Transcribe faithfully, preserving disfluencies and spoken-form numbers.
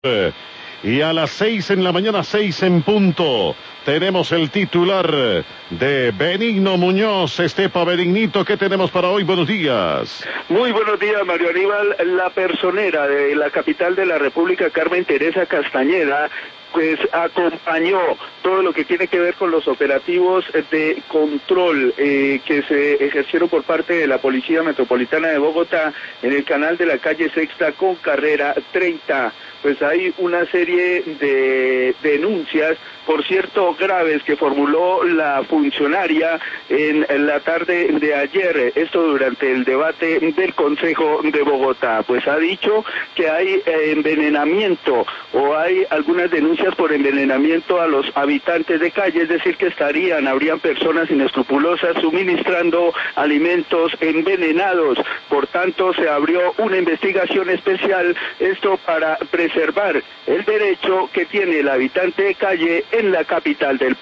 Y a las seis en la mañana, seis en punto, tenemos el titular de Benigno Muñoz. Estepa Benignito, ¿qué tenemos para hoy? Buenos días. Muy buenos días, Mario Aníbal. La personera de la capital de la República, Carmen Teresa Castañeda, pues acompañó todo lo que tiene que ver con los operativos de control eh, que se ejercieron por parte de la Policía Metropolitana de Bogotá en el canal de la calle Sexta con carrera treinta. Pues hay una serie de denuncias, por cierto, graves, que formuló la funcionaria en la tarde de ayer, esto durante el debate del Consejo de Bogotá. Pues ha dicho que hay envenenamiento o hay algunas denuncias por envenenamiento a los habitantes de calle, es decir, que estarían, habrían personas inescrupulosas suministrando alimentos envenenados. Por tanto, se abrió una investigación especial, esto para preservar el derecho que tiene el habitante de calle en la capital del país.